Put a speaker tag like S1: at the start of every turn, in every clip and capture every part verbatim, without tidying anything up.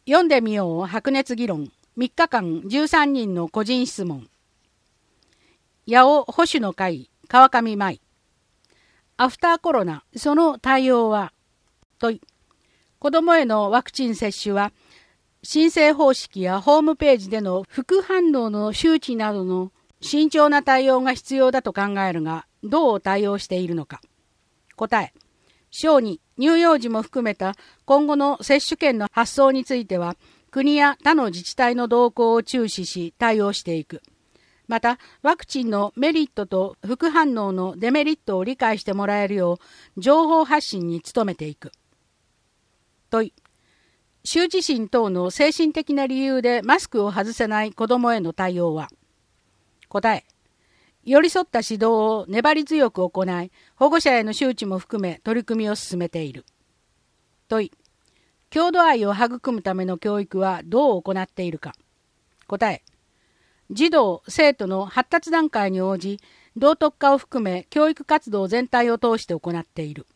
S1: 読んでみよう白熱議論。みっかかんじゅうさんにんの個人質問。八尾保守の会川上舞。アフターコロナ、その対応は。問い。子どもへのワクチン接種は、申請方式やホームページでの副反応の周知などの慎重な対応が必要だと考えるが、どう対応しているのか。答え。小児、乳幼児も含めた今後の接種券の発送については、国や他の自治体の動向を注視し対応していく。また、ワクチンのメリットと副反応のデメリットを理解してもらえるよう、情報発信に努めていく。問い。羞恥心等の精神的な理由でマスクを外せない子どもへの対応は。答え。寄り添った指導を粘り強く行い、保護者への周知も含め取り組みを進めている。問い。郷土愛を育むための教育はどう行っているか。答え。児童・生徒の発達段階に応じ、道徳化を含め教育活動全体を通して行っている。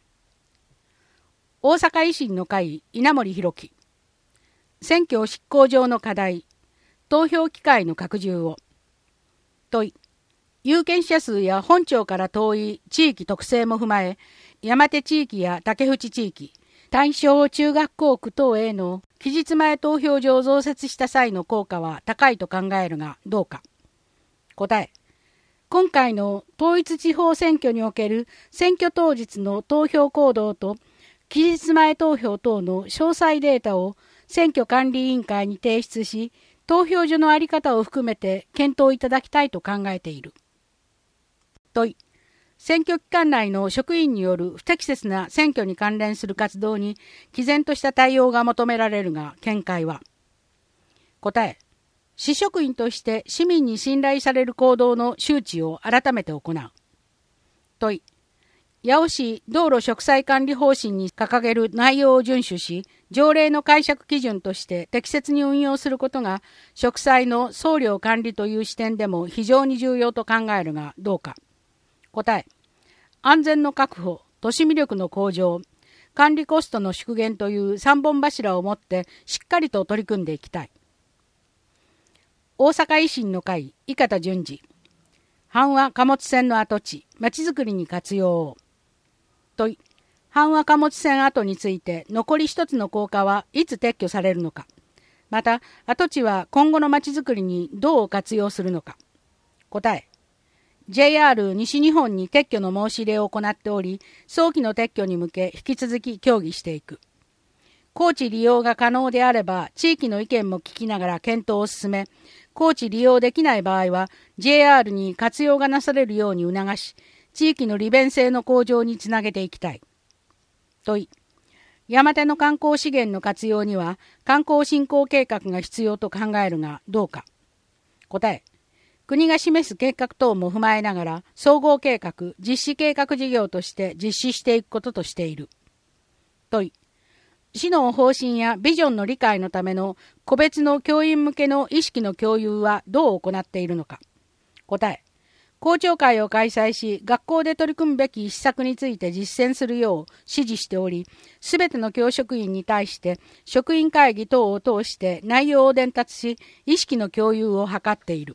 S1: 大阪維新の会稲盛弘樹。選挙執行上の課題、投票機会の拡充を。問い。有権者数や本庁から遠い地域特性も踏まえ、山手地域や竹淵地域、対象中学校区等への期日前投票所を増設した際の効果は高いと考えるがどうか。答え。今回の統一地方選挙における選挙当日の投票行動と期日前投票等の詳細データを選挙管理委員会に提出し、投票所の在り方を含めて検討いただきたいと考えている。問い。選挙期間内の職員による不適切な選挙に関連する活動に毅然とした対応が求められるが、見解は。答え。市職員として市民に信頼される行動の周知を改めて行う。問い。八尾市道路植栽管理方針に掲げる内容を遵守し、条例の解釈基準として適切に運用することが、植栽の総量管理という視点でも非常に重要と考えるがどうか。答え。安全の確保、都市魅力の向上、管理コストの縮減という三本柱をもってしっかりと取り組んでいきたい。大阪維新の会伊方淳二。阪和貨物線の跡地、まちづくりに活用を。問い。阪和貨物線跡について残り一つの高架はいつ撤去されるのか。また、跡地は今後のまちづくりにどう活用するのか。答え。ジェイアール 西日本に撤去の申し入れを行っており、早期の撤去に向け引き続き協議していく。高知利用が可能であれば、地域の意見も聞きながら検討を進め、高知利用できない場合は、ジェイアール に活用がなされるように促し、地域の利便性の向上につなげていきたい。問い。山手の観光資源の活用には観光振興計画が必要と考えるがどうか。答え。国が示す計画等も踏まえながら総合計画、実施計画事業として実施していくこととしている。問い。市の方針やビジョンの理解のための個別の教員向けの意識の共有はどう行っているのか。答え。校長会を開催し、学校で取り組むべき施策について実践するよう指示しており、すべての教職員に対して職員会議等を通して内容を伝達し、意識の共有を図っている。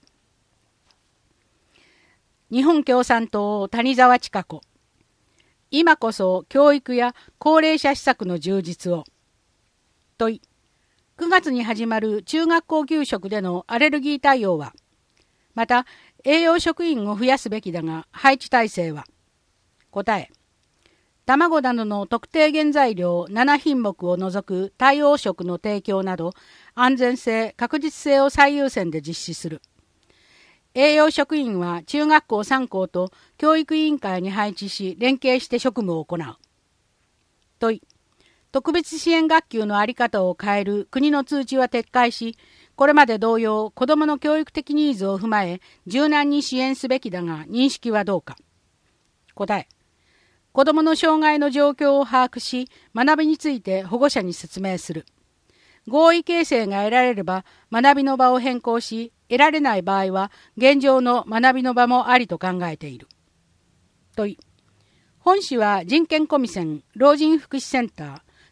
S1: 日本共産党谷沢千佳子。今こそ教育や高齢者施策の充実を。問い。くがつに始まる中学校給食でのアレルギー対応は。また、栄養職員を増やすべきだが、配置体制は。答え。卵などの特定原材料ななひんもくを除く対応食の提供など、安全性、確実性を最優先で実施する。栄養職員は中学校さんこうと教育委員会に配置し、連携して職務を行う。問い。特別支援学級の在り方を変える国の通知は撤回し、これまで同様、子どもの教育的ニーズを踏まえ、柔軟に支援すべきだが、認識はどうか。答え。子どもの障害の状況を把握し、学びについて保護者に説明する。合意形成が得られれば、学びの場を変更し、得られない場合は、現状の学びの場もありと考えている。問い。本市は人権コミセン、老人福祉センター、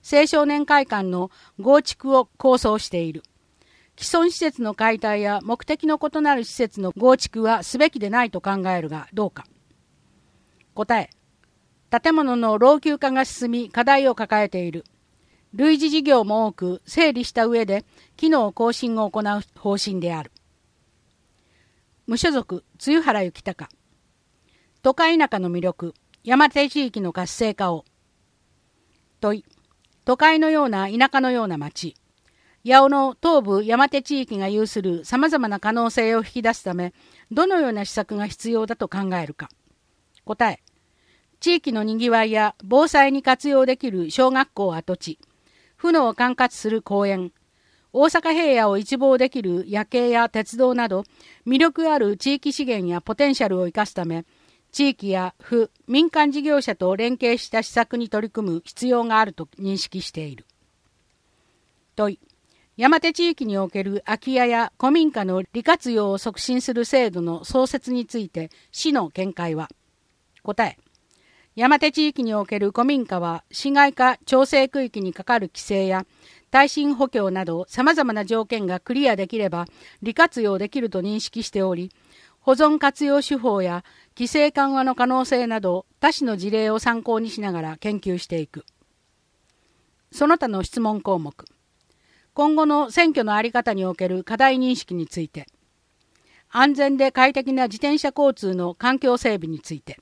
S1: 青少年会館の合築を構想している。既存施設の解体や目的の異なる施設の合築はすべきでないと考えるがどうか。答え。建物の老朽化が進み課題を抱えている。類似事業も多く整理した上で機能更新を行う方針である。無所属、露原幸隆。都会田舎の魅力、山手地域の活性化を。問い。都会のような田舎のような町。八尾の東部山手地域が有する様々な可能性を引き出すため、どのような施策が必要だと考えるか。答え。地域のにぎわいや防災に活用できる小学校跡地、府野を管轄する公園、大阪平野を一望できる夜景や鉄道など、魅力ある地域資源やポテンシャルを生かすため、地域や府、民間事業者と連携した施策に取り組む必要があると認識している。問い。山手地域における空き家や古民家の利活用を促進する制度の創設について、市の見解は。答え。山手地域における古民家は市街化調整区域にかかる規制や耐震補強など様々な条件がクリアできれば利活用できると認識しており、保存活用手法や規制緩和の可能性など他市の事例を参考にしながら研究していく。その他の質問項目。今後の選挙の在り方における課題認識について。安全で快適な自転車交通の環境整備について。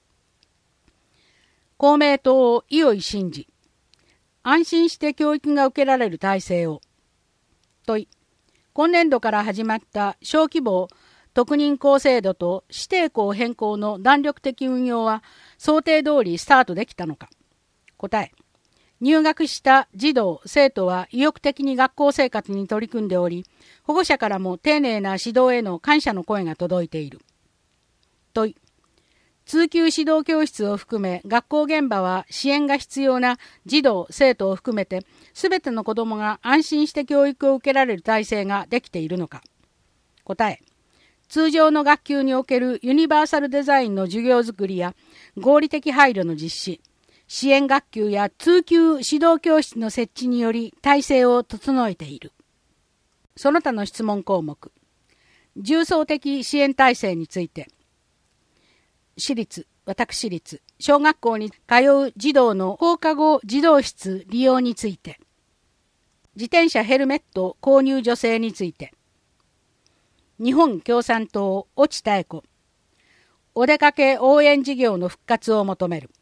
S1: 公明党伊尾井真二。安心して教育が受けられる体制を。問い。今年度から始まった小規模特認校制度と指定校変更の弾力的運用は想定通りスタートできたのか。答え。入学した児童・生徒は意欲的に学校生活に取り組んでおり、保護者からも丁寧な指導への感謝の声が届いている。問い。通級指導教室を含め学校現場は支援が必要な児童・生徒を含めてすべての子どもが安心して教育を受けられる体制ができているのか。答え。通常の学級におけるユニバーサルデザインの授業づくりや合理的配慮の実施、支援学級や通級指導教室の設置により体制を整えている。その他の質問項目。重層的支援体制について。私立、私立、小学校に通う児童の放課後児童室利用について。自転車ヘルメット購入助成について。日本共産党越智妙子。お出かけ応援事業の復活を求める。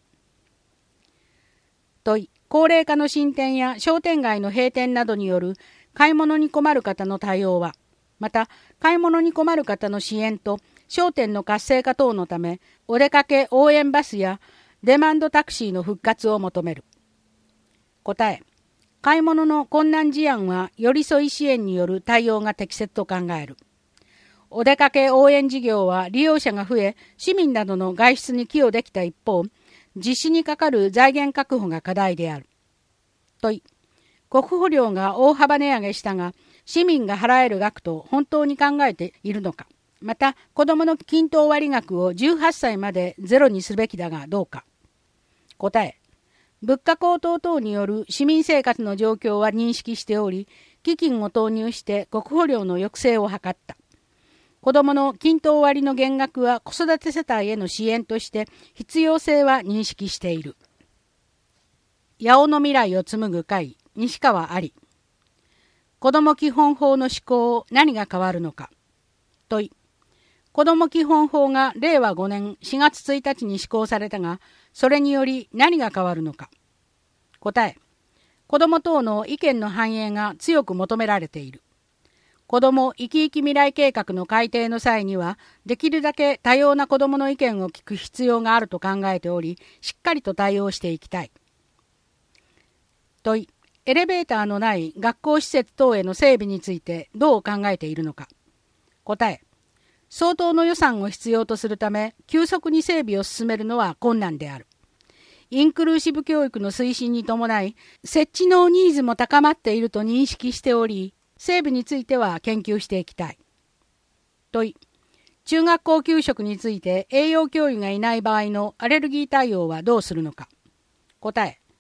S1: 問い。高齢化の進展や商店街の閉店などによる買い物に困る方の対応は、また買い物に困る方の支援と商店の活性化等のため、お出かけ応援バスやデマンドタクシーの復活を求める。答え。買い物の困難事案は寄り添い支援による対応が適切と考える。お出かけ応援事業は利用者が増え、市民などの外出に寄与できた一方、実施にかかる財源確保が課題である。問い。国保料が大幅値上げしたが、市民が払える額と本当に考えているのか。また、子どもの均等割額をじゅうはっさいまでゼロにすべきだがどうか。答え。物価高騰等による市民生活の状況は認識しており、基金を投入して国保料の抑制を図った。子どもの均等割の減額は子育て世帯への支援として必要性は認識している。八尾の未来を紡ぐ会、西川有。子ども基本法の施行、何が変わるのか。問い。子ども基本法がれいわごねんしがつついたちに施行されたが、それにより何が変わるのか。答え。子ども等の意見の反映が強く求められている。子ども生き生き未来計画の改定の際には、できるだけ多様な子どもの意見を聞く必要があると考えており、しっかりと対応していきたい。問い。エレベーターのない学校施設等への整備についてどう考えているのか。答え。相当の予算を必要とするため、急速に整備を進めるのは困難である。インクルーシブ教育の推進に伴い、設置のニーズも高まっていると認識しており、整備については研究していきたい。問い。中学校給食について栄養教諭がいない場合のアレルギー対応はどうするのか。答え。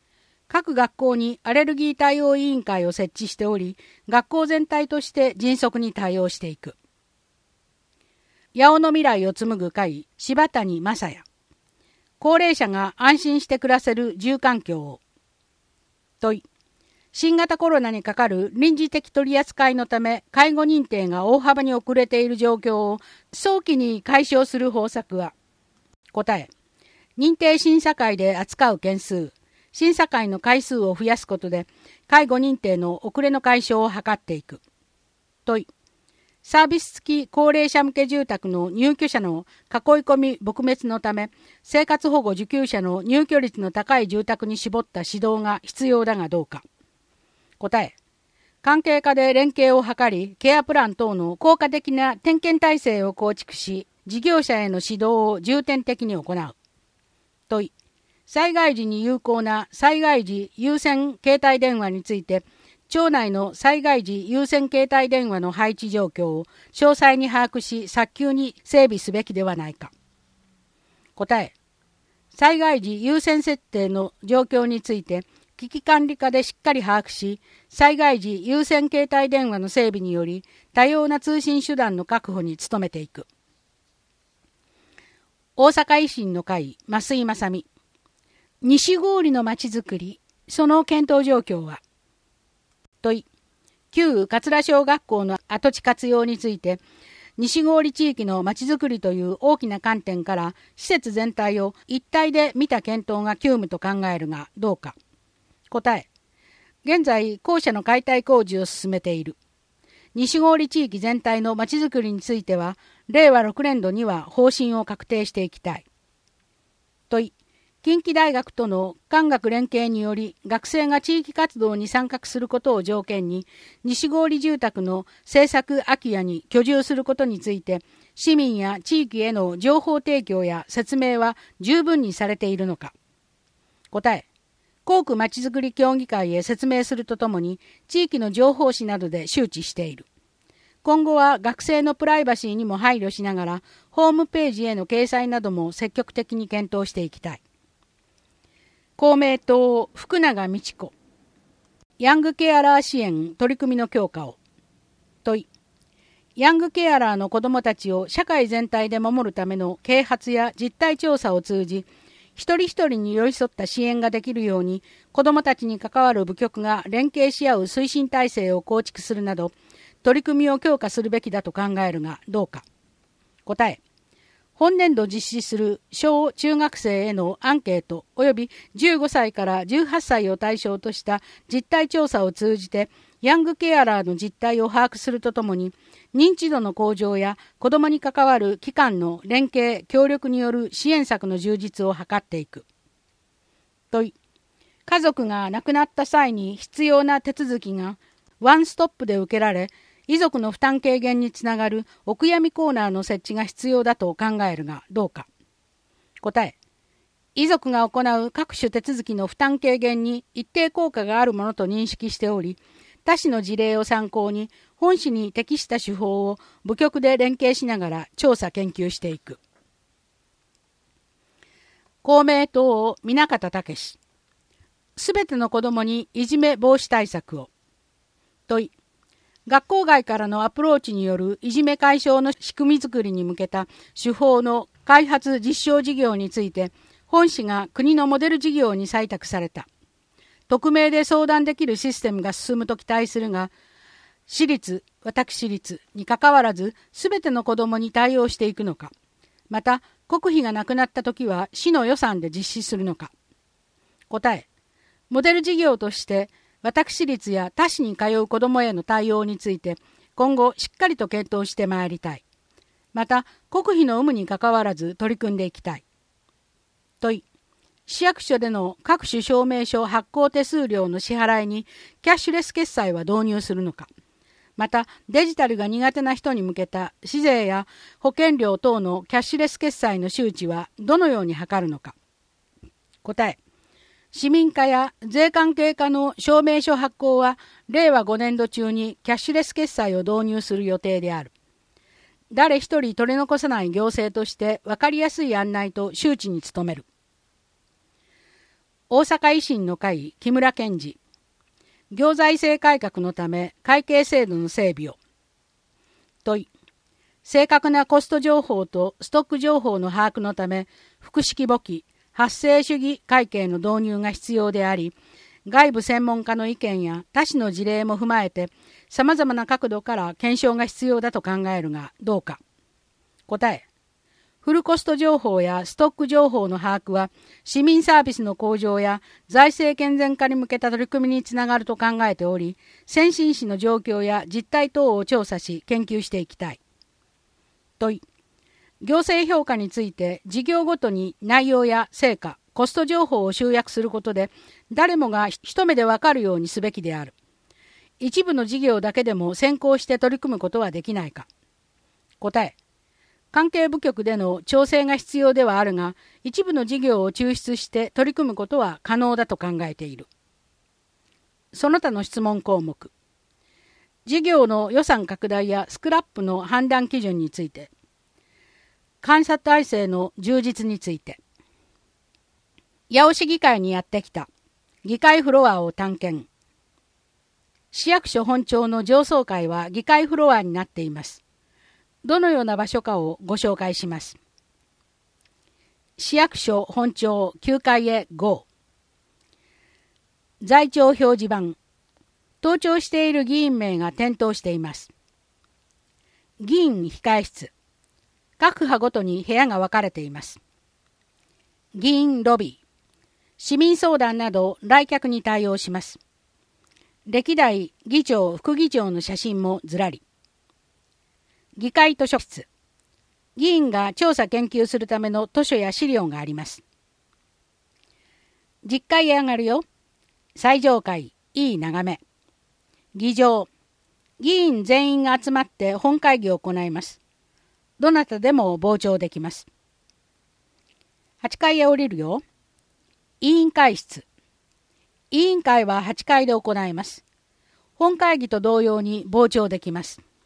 S1: 各学校にアレルギー対応委員会を設置しており、学校全体として迅速に対応していく。八尾の未来を紡ぐ会、柴谷正也。高齢者が安心して暮らせる住環境を。問い。新型コロナにかかる臨時的取り扱いのため、介護認定が大幅に遅れている状況を早期に解消する方策は。答え。認定審査会で扱う件数、審査会の回数を増やすことで、介護認定の遅れの解消を図っていく。問い。サービス付き高齢者向け住宅の入居者の囲い込み撲滅のため、生活保護受給者の入居率の高い住宅に絞った指導が必要だがどうか。答え。関係課で連携を図り、ケアプラン等の効果的な点検体制を構築し、事業者への指導を重点的に行う。問い。災害時に有効な災害時優先携帯電話について、町内の災害時優先携帯電話の配置状況を詳細に把握し、早急に整備すべきではないか。答え。災害時優先設定の状況について、危機管理課でしっかり把握し、災害時優先携帯電話の整備により、多様な通信手段の確保に努めていく。大阪維新の会、増井正美。西郡のまちづくり、その検討状況は。問い。旧桂小学校の跡地活用について、西郡地域のまちづくりという大きな観点から施設全体を一体で見た検討が急務と考えるがどうか。答え。現在校舎の解体工事を進めている。西郡地域全体のまちづくりについては、れいわろくねんどには方針を確定していきたい。問い。近畿大学との官学連携により学生が地域活動に参画することを条件に西郡住宅の製作空き家に居住することについて市民や地域への情報提供や説明は十分にされているのか。答え。校区まちづくり協議会へ説明するとともに地域の情報誌などで周知している。今後は学生のプライバシーにも配慮しながらホームページへの掲載なども積極的に検討していきたい。公明党福永美智子。ヤングケアラー支援取り組みの強化を。問い。ヤングケアラーの子どもたちを社会全体で守るための啓発や実態調査を通じ、一人一人に寄り添った支援ができるように、子どもたちに関わる部局が連携し合う推進体制を構築するなど、取り組みを強化するべきだと考えるがどうか。答え。本年度実施する小中学生へのアンケート及びじゅうごさいからじゅうはっさいを対象とした実態調査を通じてヤングケアラーの実態を把握するとともに認知度の向上や子どもに関わる機関の連携協力による支援策の充実を図っていく。問い。家族が亡くなった際に必要な手続きがワンストップで受けられ遺族の負担軽減につながるお悔やみコーナーの設置が必要だと考えるがどうか。答え。遺族が行う各種手続きの負担軽減に一定効果があるものと認識しており、他市の事例を参考に本市に適した手法を部局で連携しながら調査研究していく。公明党南方武史。すべての子どもにいじめ防止対策を。問い。学校外からのアプローチによるいじめ解消の仕組み作りに向けた手法の開発実証事業について本市が国のモデル事業に採択された。匿名で相談できるシステムが進むと期待するが、私立、私立にかかわらずすべての子どもに対応していくのか、また国費がなくなったときは市の予算で実施するのか。答え。モデル事業として私立や他市に通う子どもへの対応について今後しっかりと検討してまいりたい。また国費の有無にかかわらず取り組んでいきたい。問い。市役所での各種証明書発行手数料の支払いにキャッシュレス決済は導入するのか。またデジタルが苦手な人に向けた市税や保険料等のキャッシュレス決済の周知はどのように図るのか。答え。市民課や税関係課の証明書発行はれいわごねんど中にキャッシュレス決済を導入する予定である。誰一人取り残さない行政として分かりやすい案内と周知に努める。 大阪維新の会木村健二、行財政改革のため会計制度の整備を。問い、正確なコスト情報とストック情報の把握のため複式簿記、発生主義会計の導入が必要であり、外部専門家の意見や他種の事例も踏まえて様々な角度から検証が必要だと考えるがどうか。答え、フルコスト情報やストック情報の把握は市民サービスの向上や財政健全化に向けた取り組みにつながると考えており、先進市の状況や実態等を調査し研究していきたい。問い、行政評価について事業ごとに内容や成果、コスト情報を集約することで誰もが一目でわかるようにすべきである。一部の事業だけでも先行して取り組むことはできないか。答え、関係部局での調整が必要ではあるが、一部の事業を抽出して取り組むことは可能だと考えている。その他の質問項目。事業の予算拡大やスクラップの判断基準について。監査体制の充実について。八尾市議会にやってきた。議会フロアを探検。市役所本庁の上層階は議会フロアになっています。どのような場所かをご紹介します。市役所本庁きゅうかいへ ゴー。在庁表示板。登庁している議員名が点灯しています。議員控室。各派ごとに部屋が分かれています。議員ロビー。市民相談など来客に対応します。歴代議長、副議長の写真もずらり。議会図書室。議員が調査研究するための図書や資料があります。じゅっかいへ上がるよ。最上階、いい眺め。議場。議員全員が集まって本会議を行います。どなたでも傍聴できます。はちかいへ降りるよ。委員会室。委員会ははちかいで行います。本会議と同様に傍聴できます。